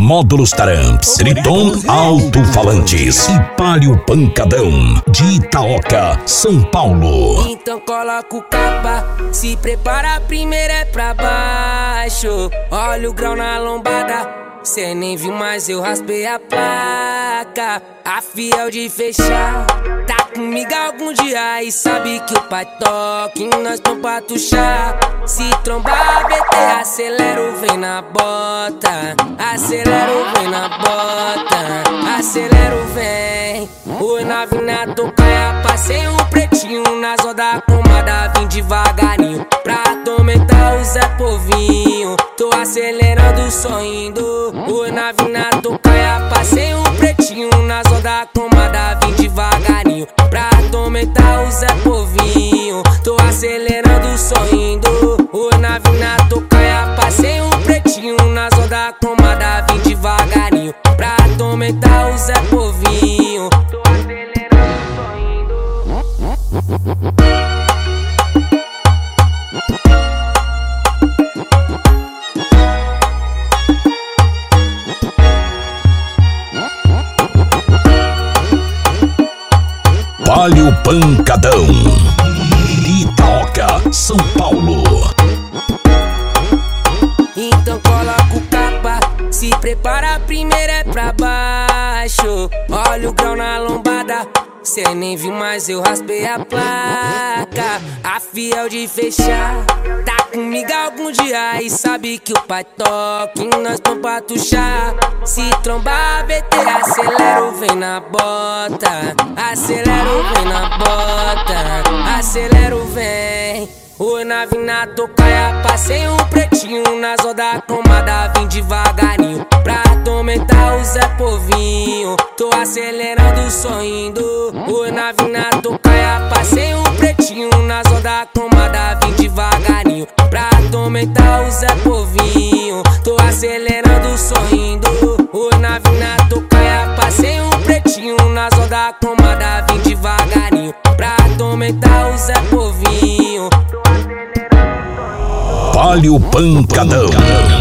Módulos Taramps, Triton Alto-Falantes e Palio Pancadão de Itaoca, São Paulo. Então coloca o capa, se prepara, primeiro é pra baixo. Olha o grau na lombada, cê nem viu, mas eu raspei a placa. A fiel de fechar, tá comigo algum dia e sabe que o pai toca e nós tão pra tuchar. Se trombar BT, acelero, vem na bota. Acelero, vem na bota. Acelero, vem. Oi, na vinha tocaia, passei um pretinho na zoda comada, vim devagarinho pra atormentar o Zé Povinho. Tô acelerando, sorrindo. Oi, na vinha tocaia, passei um pretinho na zoda comada, vim devagarinho pra atormentar o Zé Povinho. Tô acelerando, sorrindo. Oi, na vinha tocaia, passei um pretinho na zoda comada, vim devagarinho pra atormentar o Zé Povinho. Tô acelerando, sorrindo. Palio Pancadão, Itaoca, São Paulo. Então coloca o capa, se prepara, primeiro é pra baixo. Olha o grau na lombada, cê nem viu, mas eu raspei a placa. A fiel de fechar, tá comigo algum dia e sabe que o pai toca e nós tão pra tuchar. Se trombar BT, acelero, vem na bota. Acelero, vem na bota. Acelero, vem. Oi, na vinha tocaia, passei um pretinho na zoda comada, vim devagarinho pra atormentar o Zé Povinho. Tô acelerando, sorrindo. Oi, na vinha tocaia, passei um pretinho na zoda comada, vim devagarinho pra atormentar o Zé Povinho. Tô acelerando, sorrindo. Oi, na vinha tocaia, passei um pretinho na zoda comada, vim devagarinho pra atormentar o Zé Povinho. Palio Pancadão.